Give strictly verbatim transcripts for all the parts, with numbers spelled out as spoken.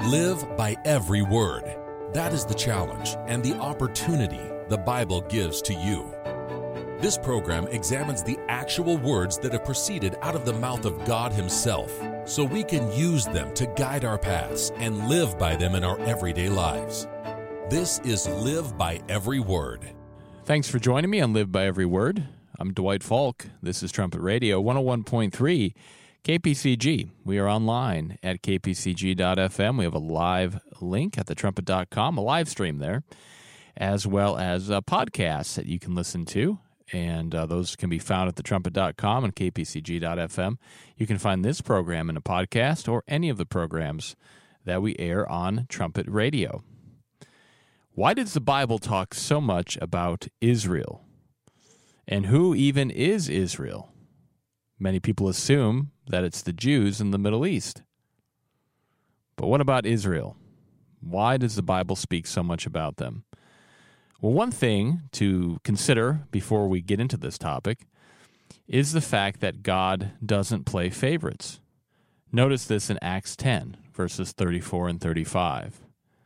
Live by every word. That is the challenge and the opportunity the Bible gives to you. This program examines the actual words that have proceeded out of the mouth of God Himself, so we can use them to guide our paths and live by them in our everyday lives. This is Live by Every Word. Thanks for joining me on Live by Every Word. I'm Dwight Falk. This is Trumpet Radio one oh one point three K P C G. We are online at k p c g dot f m. We have a live link at the trumpet dot com, a live stream there, as well as uh, podcasts that you can listen to, and uh, those can be found at the trumpet dot com and k p c g dot f m. You can find this program in a podcast or any of the programs that we air on Trumpet Radio. Why does the Bible talk so much about Israel? And who even is Israel? Many people assume that it's the Jews in the Middle East. But what about Israel? Why does the Bible speak so much about them? Well, one thing to consider before we get into this topic is the fact that God doesn't play favorites. Notice this in Acts ten, verses thirty-four and thirty-five.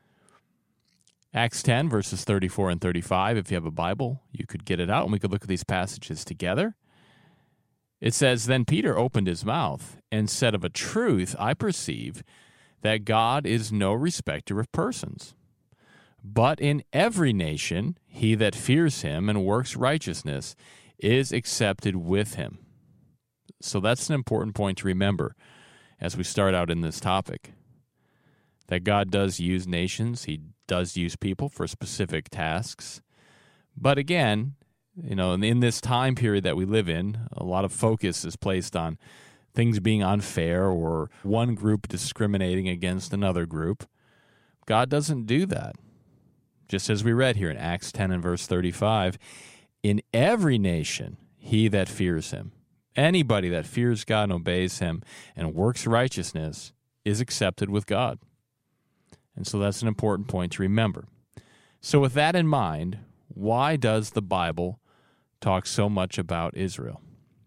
Acts ten, verses thirty-four and thirty-five, if you have a Bible, you could get it out and we could look at these passages together. It says, "Then Peter opened his mouth and said, Of a truth I perceive that God is no respecter of persons. But in every nation he that fears him and works righteousness is accepted with him." So that's an important point to remember as we start out in this topic. That God does use nations, He does use people for specific tasks. But again, you know, in this time period that we live in, a lot of focus is placed on things being unfair or one group discriminating against another group. God doesn't do that. Just as we read here in Acts ten and verse thirty-five, "In every nation he that fears him," anybody that fears God and obeys him and works righteousness is accepted with God. And so that's an important point to remember. So with that in mind, why does the Bible talk so much about Israel?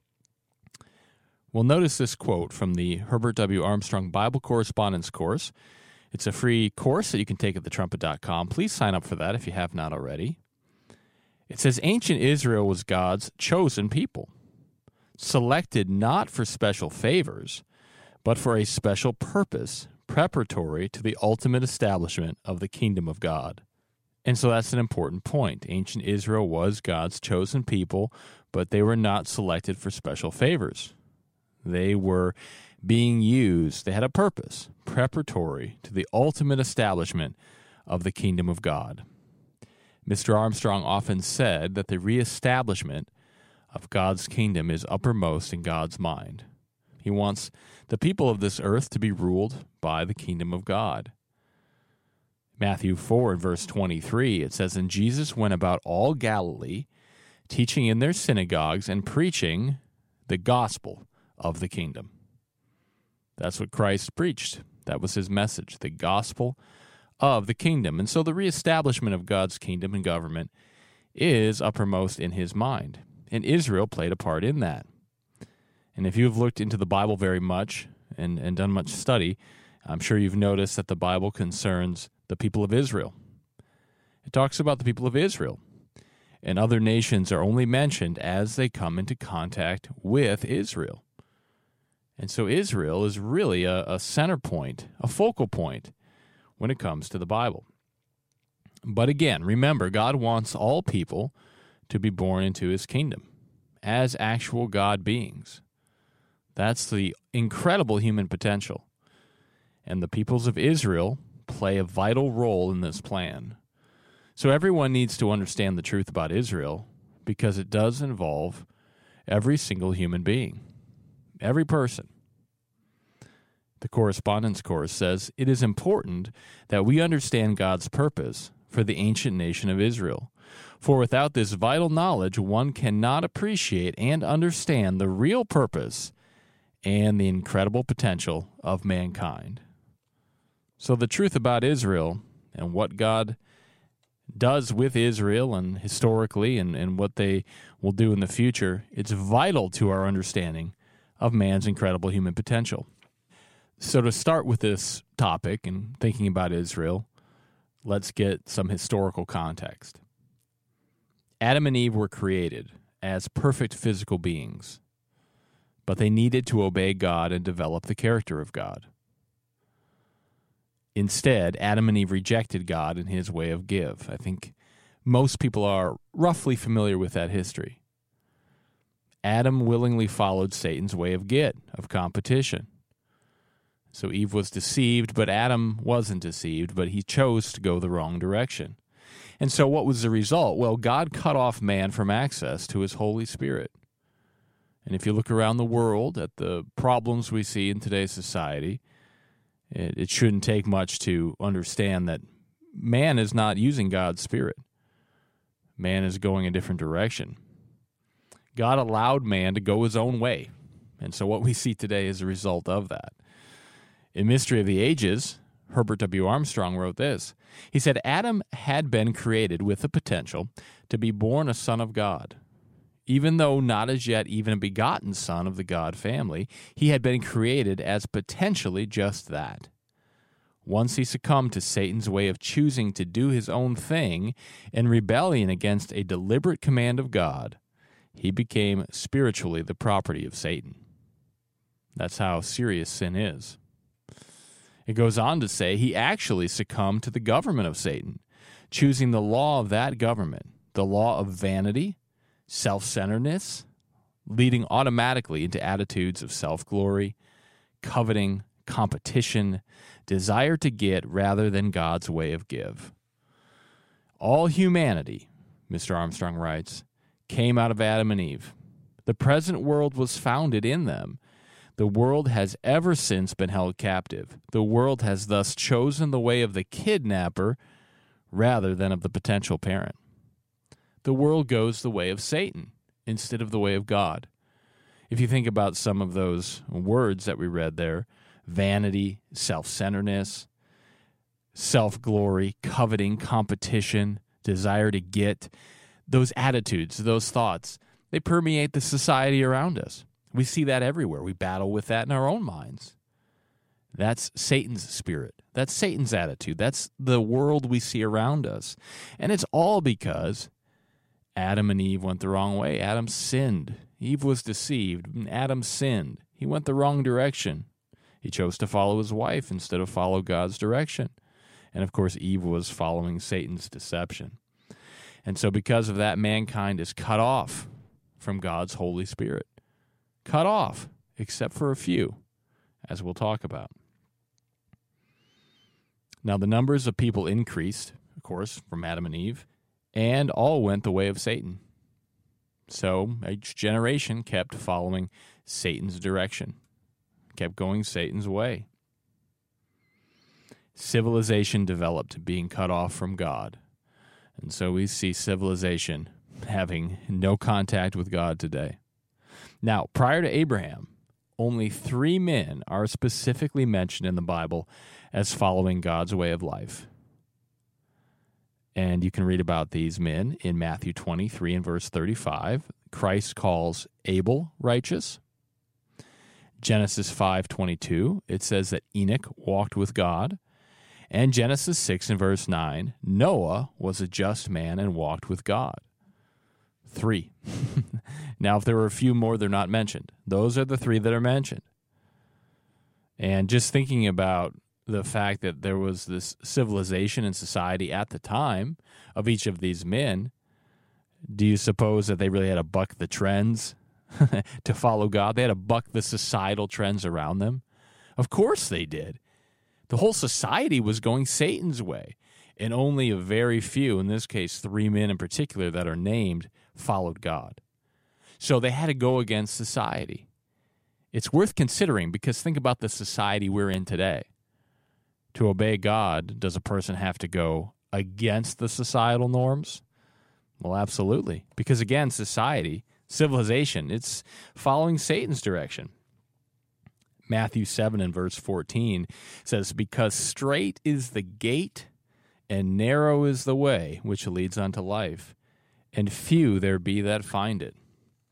Well, notice this quote from the Herbert W. Armstrong Bible Correspondence Course. It's a free course that you can take at the trumpet dot com. Please sign up for that if you have not already. It says, "Ancient Israel was God's chosen people, selected not for special favors, but for a special purpose, preparatory to the ultimate establishment of the kingdom of God." And so that's an important point. Ancient Israel was God's chosen people, but they were not selected for special favors. They were being used. They had a purpose, preparatory to the ultimate establishment of the kingdom of God. Mister Armstrong often said that the reestablishment of God's kingdom is uppermost in God's mind. He wants the people of this earth to be ruled by the kingdom of God. Matthew four and verse twenty-three, it says, "And Jesus went about all Galilee, teaching in their synagogues and preaching the gospel of the kingdom." That's what Christ preached. That was his message, the gospel of the kingdom. And so the reestablishment of God's kingdom and government is uppermost in his mind. And Israel played a part in that. And if you've looked into the Bible very much and, and done much study, I'm sure you've noticed that the Bible concerns the people of Israel. It talks about the people of Israel. And other nations are only mentioned as they come into contact with Israel. And so Israel is really a, a center point, a focal point when it comes to the Bible. But again, remember, God wants all people to be born into his kingdom as actual God beings. That's the incredible human potential. And the peoples of Israel play a vital role in this plan. So everyone needs to understand the truth about Israel because it does involve every single human being, every person. The Correspondence Course says, "It is important that we understand God's purpose for the ancient nation of Israel. For without this vital knowledge, one cannot appreciate and understand the real purpose and the incredible potential of mankind." So the truth about Israel and what God does with Israel and historically and, and what they will do in the future, it's vital to our understanding of man's incredible human potential. So to start with this topic and thinking about Israel, let's get some historical context. Adam and Eve were created as perfect physical beings, but they needed to obey God and develop the character of God. Instead, Adam and Eve rejected God and his way of give. I think most people are roughly familiar with that history. Adam willingly followed Satan's way of get, of competition. So Eve was deceived, but Adam wasn't deceived, but he chose to go the wrong direction. And so what was the result? Well, God cut off man from access to his Holy Spirit. And if you look around the world at the problems we see in today's society, it, it shouldn't take much to understand that man is not using God's Spirit. Man is going a different direction. God allowed man to go his own way. And so what we see today is a result of that. In Mystery of the Ages, Herbert W. Armstrong wrote this. He said, Adam had been created with the potential to be born a son of God. Even though not as yet even a begotten son of the God family, he had been created as potentially just that. Once he succumbed to Satan's way of choosing to do his own thing in rebellion against a deliberate command of God, he became spiritually the property of Satan. That's how serious sin is. It goes on to say he actually succumbed to the government of Satan, choosing the law of that government, the law of vanity, self-centeredness, leading automatically into attitudes of self-glory, coveting, competition, desire to get rather than God's way of give. All humanity, Mister Armstrong writes, came out of Adam and Eve. The present world was founded in them. The world has ever since been held captive. The world has thus chosen the way of the kidnapper rather than of the potential parent. The world goes the way of Satan instead of the way of God. If you think about some of those words that we read there, vanity, self-centeredness, self-glory, coveting, competition, desire to get, those attitudes, those thoughts, they permeate the society around us. We see that everywhere. We battle with that in our own minds. That's Satan's spirit. That's Satan's attitude. That's the world we see around us. And it's all because Adam and Eve went the wrong way. Adam sinned. Eve was deceived. And Adam sinned. He went the wrong direction. He chose to follow his wife instead of follow God's direction. And of course, Eve was following Satan's deception. And so because of that, mankind is cut off from God's Holy Spirit. Cut off, except for a few, as we'll talk about. Now, the numbers of people increased, of course, from Adam and Eve, and all went the way of Satan. So each generation kept following Satan's direction, kept going Satan's way. Civilization developed, being cut off from God. And so we see civilization having no contact with God today. Now, prior to Abraham, only three men are specifically mentioned in the Bible as following God's way of life. And you can read about these men in Matthew twenty-three and verse thirty-five. Christ calls Abel righteous. Genesis five twenty-two, it says that Enoch walked with God. And Genesis six and verse nine, Noah was a just man and walked with God. Three. Now, if there were a few more, they're not mentioned. Those are the three that are mentioned. And just thinking about the fact that there was this civilization and society at the time of each of these men, do you suppose that they really had to buck the trends to follow God? They had to buck the societal trends around them? Of course they did. The whole society was going Satan's way, and only a very few, in this case three men in particular that are named, followed God. So they had to go against society. It's worth considering because think about the society we're in today. To obey God, does a person have to go against the societal norms? Well, absolutely. Because again, society, civilization, it's following Satan's direction. Matthew seven and verse fourteen says, because straight is the gate and narrow is the way which leads unto life, and few there be that find it.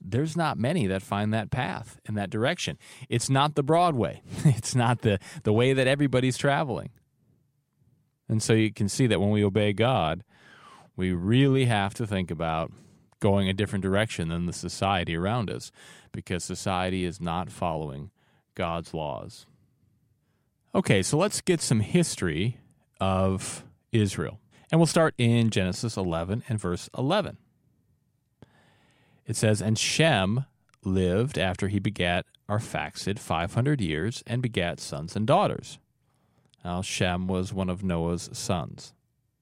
there's not many that find that path in that direction. It's not the broad way. It's not the, the way that everybody's traveling. And so you can see that when we obey God, we really have to think about going a different direction than the society around us, because society is not following God's laws. Okay, so let's get some history of Israel. And we'll start in Genesis eleven and verse eleven. It says, "And Shem lived after he begat Arphaxad five hundred years, and begat sons and daughters." Now, Shem was one of Noah's sons.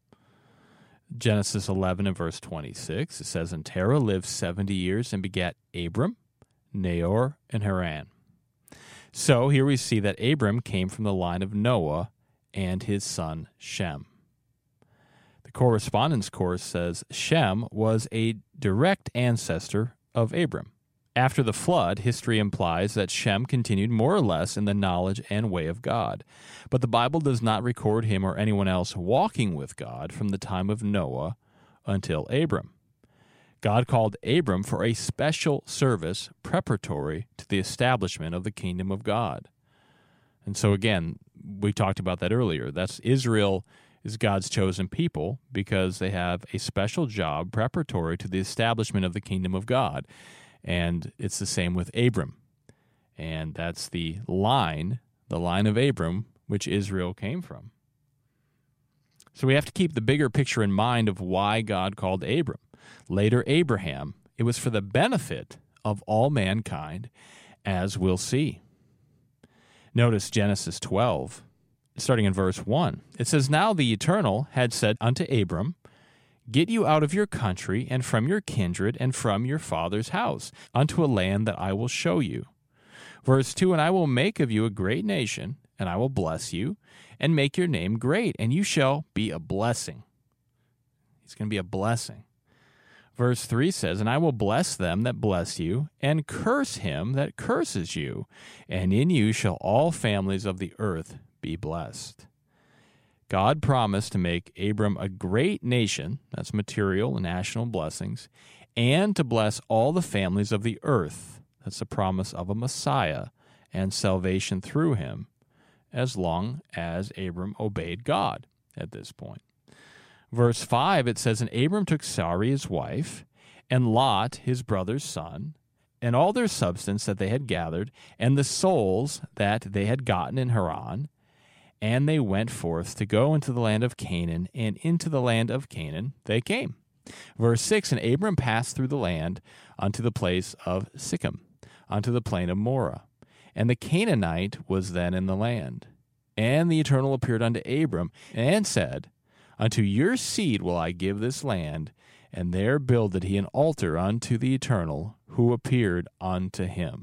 Genesis eleven and verse twenty-six, it says, "And Terah lived seventy years, and begat Abram, Nahor, and Haran." So here we see that Abram came from the line of Noah and his son Shem. The correspondence course says Shem was a direct ancestor of Abram. After the flood, history implies that Shem continued more or less in the knowledge and way of God. But the Bible does not record him or anyone else walking with God from the time of Noah until Abram. God called Abram for a special service preparatory to the establishment of the kingdom of God. And so again, we talked about that earlier. That's Israel is God's chosen people because they have a special job preparatory to the establishment of the kingdom of God. And it's the same with Abram. And that's the line, the line of Abram, which Israel came from. So we have to keep the bigger picture in mind of why God called Abram. Later, Abraham, it was for the benefit of all mankind, as we'll see. Notice Genesis twelve, starting in verse one. It says, "Now the Eternal had said unto Abram, Get you out of your country, and from your kindred, and from your father's house, unto a land that I will show you." Verse two, "And I will make of you a great nation, and I will bless you, and make your name great, and you shall be a blessing." He's going to be a blessing. Verse three says, "And I will bless them that bless you, and curse him that curses you, and in you shall all families of the earth be blessed." God promised to make Abram a great nation, that's material and national blessings, and to bless all the families of the earth, that's the promise of a Messiah and salvation through him, as long as Abram obeyed God at this point. Verse five, it says, "And Abram took Sarai his wife, and Lot his brother's son, and all their substance that they had gathered, and the souls that they had gotten in Haran, and they went forth to go into the land of Canaan, and into the land of Canaan they came." Verse six, "And Abram passed through the land unto the place of Sichem, unto the plain of Moreh. And the Canaanite was then in the land. And the Eternal appeared unto Abram, and said, Unto your seed will I give this land. And there builded he an altar unto the Eternal, who appeared unto him."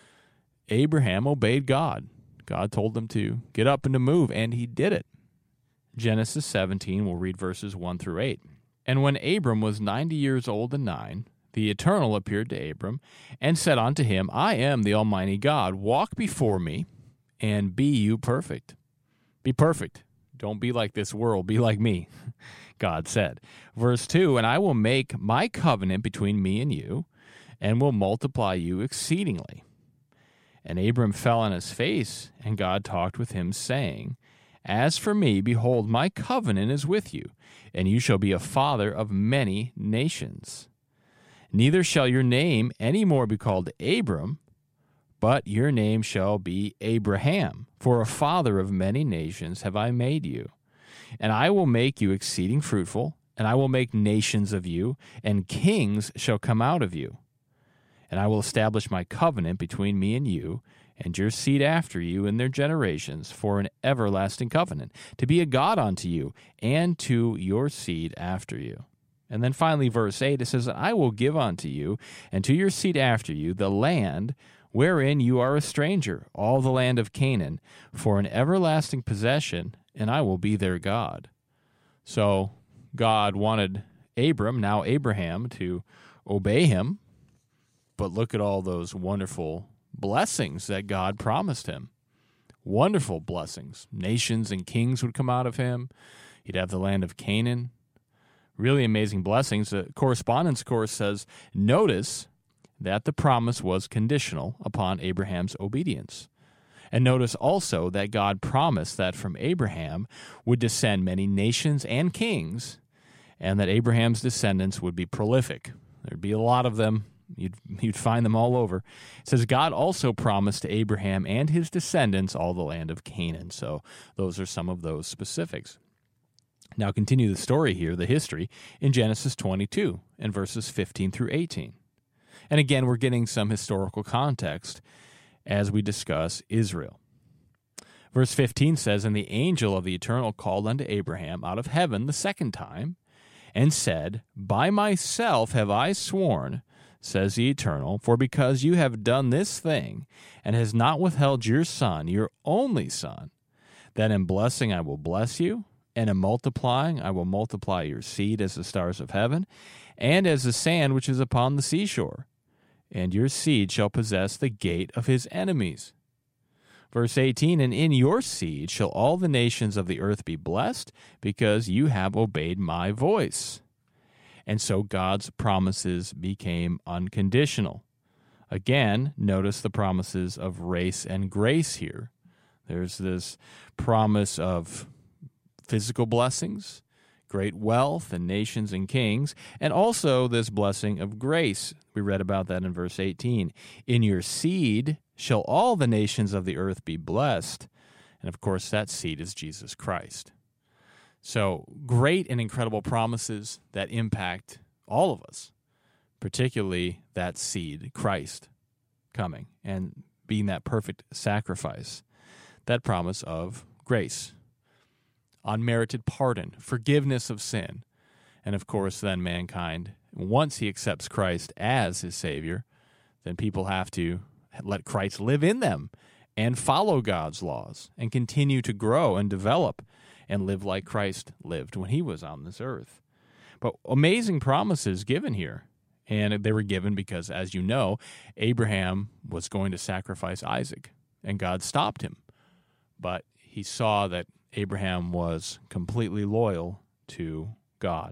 Abraham obeyed God. God told him to get up and to move, and he did it. Genesis seventeen, we'll read verses one through eight. "And when Abram was ninety years old and nine, the Eternal appeared to Abram, and said unto him, I am the Almighty God. Walk before me, and be you perfect." Be perfect. Don't be like this world. Be like me, God said. Verse two, "And I will make my covenant between me and you, and will multiply you exceedingly." And Abram fell on his face, and God talked with him, saying, "As for me, behold, my covenant is with you, and you shall be a father of many nations. Neither shall your name any more be called Abram, but your name shall be Abraham, for a father of many nations have I made you. And I will make you exceeding fruitful, and I will make nations of you, and kings shall come out of you. And I will establish my covenant between me and you, and your seed after you in their generations, for an everlasting covenant, to be a God unto you, and to your seed after you." And then finally, verse eight, it says, "I will give unto you, and to your seed after you, the land wherein you are a stranger, all the land of Canaan, for an everlasting possession, and I will be their God." So God wanted Abram, now Abraham, to obey him, but look at all those wonderful blessings that God promised him. Wonderful blessings. Nations and kings would come out of him. He'd have the land of Canaan. Really amazing blessings. The correspondence course says, notice that the promise was conditional upon Abraham's obedience. And notice also that God promised that from Abraham would descend many nations and kings, and that Abraham's descendants would be prolific. There'd be a lot of them. You'd, you'd find them all over. It says God also promised to Abraham and his descendants all the land of Canaan. So those are some of those specifics. Now continue the story here, the history, in Genesis twenty-two and verses fifteen through eighteen. And again, we're getting some historical context as we discuss Israel. Verse fifteen says, And the angel of the Eternal called unto Abraham out of heaven the second time, and said, By myself have I sworn, says the Eternal, for because you have done this thing, and has not withheld your son, your only son, that in blessing I will bless you, and in multiplying I will multiply your seed as the stars of heaven, and as the sand which is upon the seashore. And your seed shall possess the gate of his enemies. Verse eighteen, And in your seed shall all the nations of the earth be blessed, because you have obeyed my voice. And so God's promises became unconditional. Again, notice the promises of race and grace here. There's this promise of physical blessings, great wealth, and nations and kings, and also this blessing of grace. We read about that in verse eighteen. In your seed shall all the nations of the earth be blessed. And of course, that seed is Jesus Christ. So great and incredible promises that impact all of us, particularly that seed, Christ, coming and being that perfect sacrifice. That promise of grace, unmerited pardon, forgiveness of sin, and of course then mankind, once he accepts Christ as his Savior, then people have to let Christ live in them and follow God's laws and continue to grow and develop and live like Christ lived when he was on this earth. But amazing promises given here, and they were given because, as you know, Abraham was going to sacrifice Isaac, and God stopped him. But he saw that Abraham was completely loyal to God.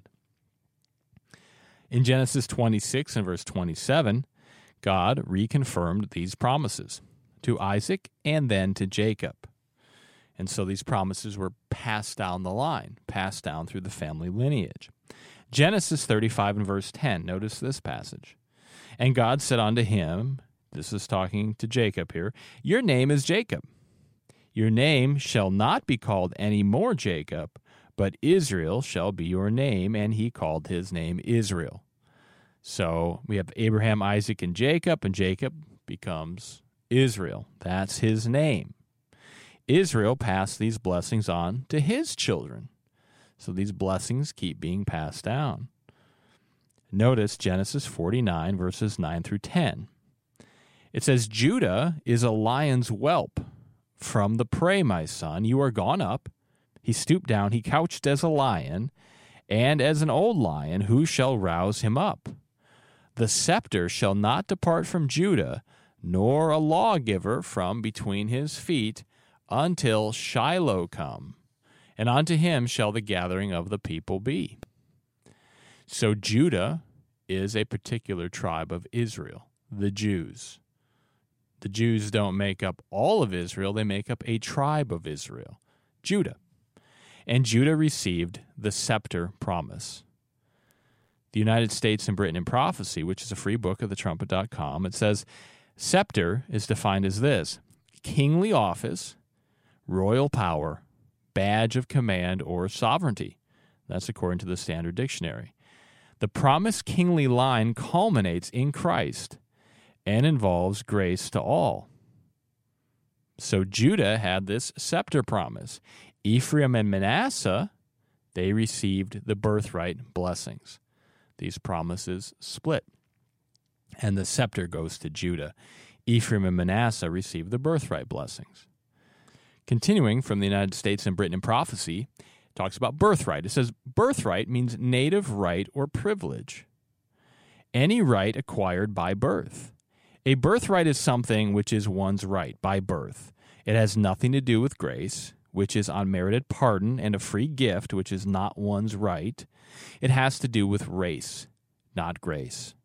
In Genesis twenty-six and verse twenty-seven, God reconfirmed these promises to Isaac and then to Jacob. And so these promises were passed down the line, passed down through the family lineage. Genesis thirty-five and verse ten, notice this passage. And God said unto him, this is talking to Jacob here, Your name is Jacob. Your name shall not be called any more Jacob, but Israel shall be your name, and he called his name Israel. So we have Abraham, Isaac, and Jacob, and Jacob becomes Israel. That's his name. Israel passed these blessings on to his children. So these blessings keep being passed down. Notice Genesis forty-nine, verses nine through ten. It says, Judah is a lion's whelp. From the prey, my son, you are gone up. He stooped down, he couched as a lion, and as an old lion, who shall rouse him up? The scepter shall not depart from Judah, nor a lawgiver from between his feet, until Shiloh come, and unto him shall the gathering of the people be. So Judah is a particular tribe of Israel, the Jews. The Jews don't make up all of Israel, they make up a tribe of Israel, Judah. And Judah received the scepter promise. The United States and Britain in Prophecy, which is a free book at the trumpet dot com, it says, scepter is defined as this: kingly office, royal power, badge of command, or sovereignty. That's according to the Standard Dictionary. The promised kingly line culminates in Christ and involves grace to all. So Judah had this scepter promise. Ephraim and Manasseh, they received the birthright blessings. These promises split, and the scepter goes to Judah. Ephraim and Manasseh received the birthright blessings. Continuing from the United States and Britain in Prophecy, it talks about birthright. It says, birthright means native right or privilege. Any right acquired by birth. A birthright is something which is one's right by birth. It has nothing to do with grace, which is unmerited pardon, and a free gift, which is not one's right. It has to do with race, not grace.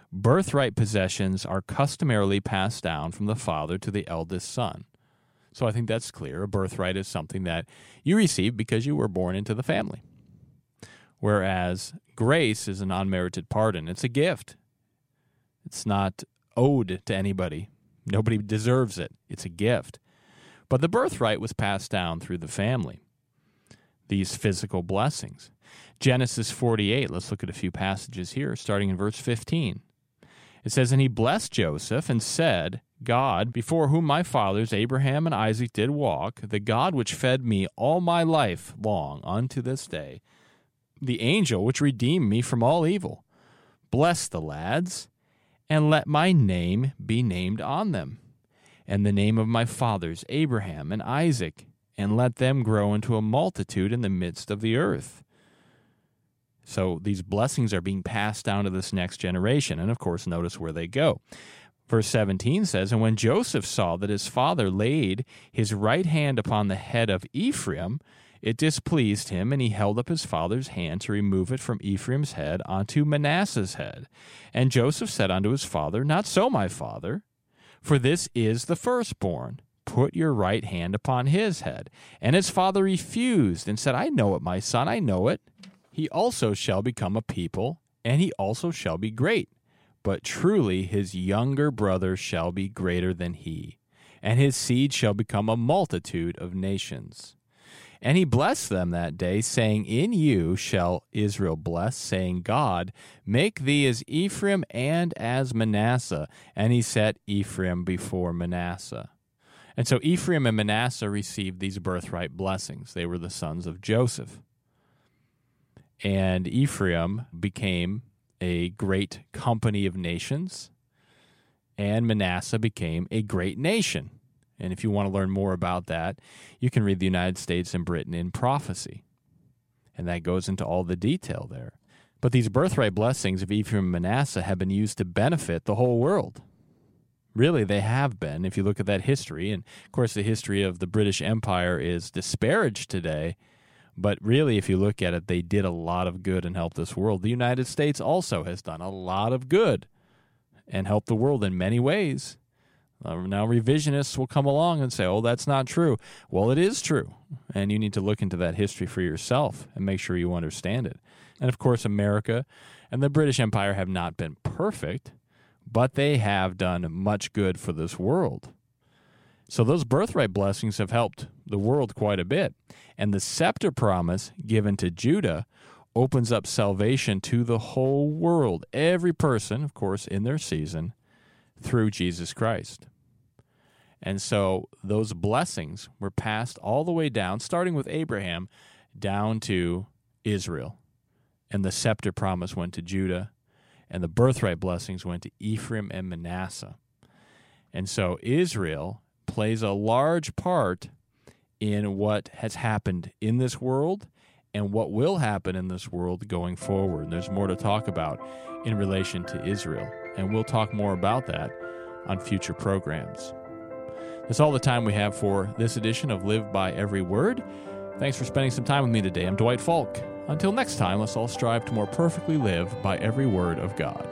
birthright possessions are customarily passed down from the father to the eldest son. So I think that's clear. A birthright is something that you receive because you were born into the family. Whereas grace is an unmerited pardon. It's a gift. It's not owed to anybody. Nobody deserves it. It's a gift. But the birthright was passed down through the family, these physical blessings. Genesis forty-eight, let's look at a few passages here, starting in verse fifteen. It says, "And he blessed Joseph and said, God, before whom my fathers Abraham and Isaac did walk, the God which fed me all my life long unto this day, the angel which redeemed me from all evil, bless the lads, and let my name be named on them, and the name of my fathers Abraham and Isaac, and let them grow into a multitude in the midst of the earth." So these blessings are being passed down to this next generation. And of course, notice where they go. Verse seventeen says, "And when Joseph saw that his father laid his right hand upon the head of Ephraim, it displeased him, and he held up his father's hand to remove it from Ephraim's head unto Manasseh's head. And Joseph said unto his father, Not so, my father, for this is the firstborn. Put your right hand upon his head. And his father refused, and said, I know it, my son, I know it. He also shall become a people, and he also shall be great. But truly his younger brother shall be greater than he, and his seed shall become a multitude of nations. And he blessed them that day, saying, In you shall Israel bless, saying, God, make thee as Ephraim and as Manasseh. And he set Ephraim before Manasseh." And so Ephraim and Manasseh received these birthright blessings. They were the sons of Joseph. And Ephraim became a great company of nations, and Manasseh became a great nation. And if you want to learn more about that, you can read The United States and Britain in Prophecy. And that goes into all the detail there. But these birthright blessings of Ephraim and Manasseh have been used to benefit the whole world. Really, they have been, if you look at that history. And, of course, the history of the British Empire is disparaged today. But really, if you look at it, they did a lot of good and helped this world. The United States also has done a lot of good and helped the world in many ways. Uh, now revisionists will come along and say, oh, that's not true. Well, it is true, and you need to look into that history for yourself and make sure you understand it. And, of course, America and the British Empire have not been perfect, but they have done much good for this world. So those birthright blessings have helped the world quite a bit. And the scepter promise given to Judah opens up salvation to the whole world, every person, of course, in their season, through Jesus Christ. And so those blessings were passed all the way down, starting with Abraham, down to Israel. And the scepter promise went to Judah, and the birthright blessings went to Ephraim and Manasseh. And so Israel plays a large part in what has happened in this world and what will happen in this world going forward. There's more to talk about in relation to Israel, and we'll talk more about that on future programs. That's all the time we have for this edition of Live by Every Word. Thanks for spending some time with me today. I'm Dwight Falk. Until next time, let's all strive to more perfectly live by every word of God.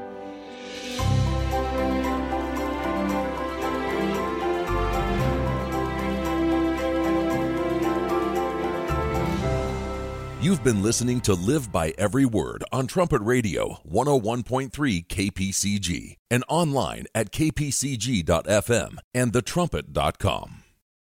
You've been listening to Live by Every Word on Trumpet Radio one oh one point three K P C G and online at k p c g dot f m and the trumpet dot com.